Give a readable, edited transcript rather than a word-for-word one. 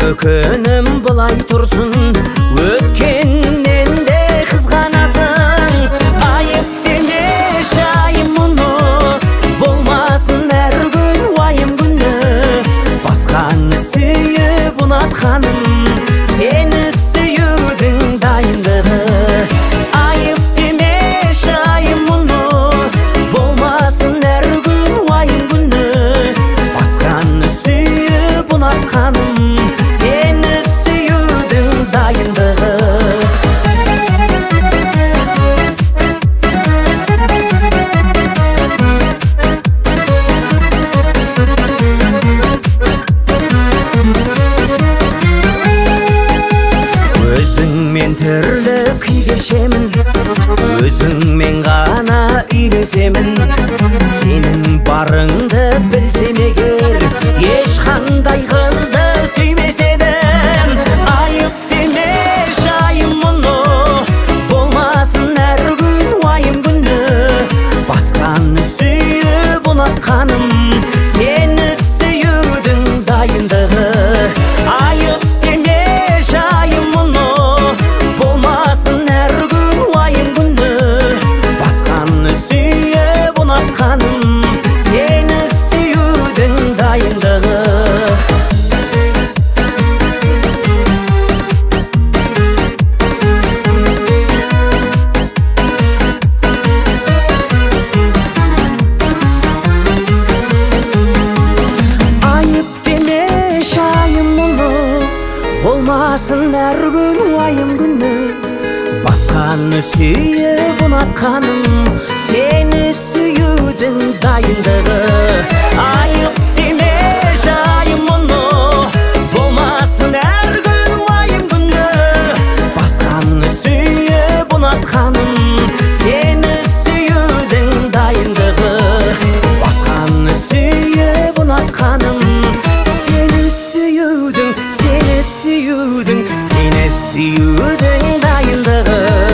күнім бұлай тұрсын, өткеннен де қызғанасың. Айып демеші айым мұны, болмасын әр күн уайым күні. Басқаны сүйіп ұнатқаным, сені сүюдің дайындығы. Айып демеші айым мұны, болмасын әр күн уайым күні. Басқаны сүйіп ұнатқаным, сені сүюдің дайындығы. Өзіңмен түрлі күй кешемін, өзіңмен ғана үйлесемін. Сенің барыңды білсем егер, ешқандай қызды сүймес едім. Айып демеші айым мұны, болмасын әр күн уайым күні. Басқаны сүйіп ұнатқаным, сені сүюдің дайындығы. Айып демеші айым мұны, болмасын әр күн уайым күні. Басқаны сүйіп ұнатқаным, сені сүюдің дайындығы. Айып демеші айым мұны, болмасын әр күн уайым күні. Басқаны сүйіп ұнатқаным, сені сүюдің дайындығы. Айып демеші айым мұны, болмасын әр күн уайым күні. Басқаны сүйіп ұнатқаным, сені сүюдің дайындығы. Басқаны сүйіп ұнатқаным, сені сүюдің, сені сүюдің, сені сүюдің дайындығы.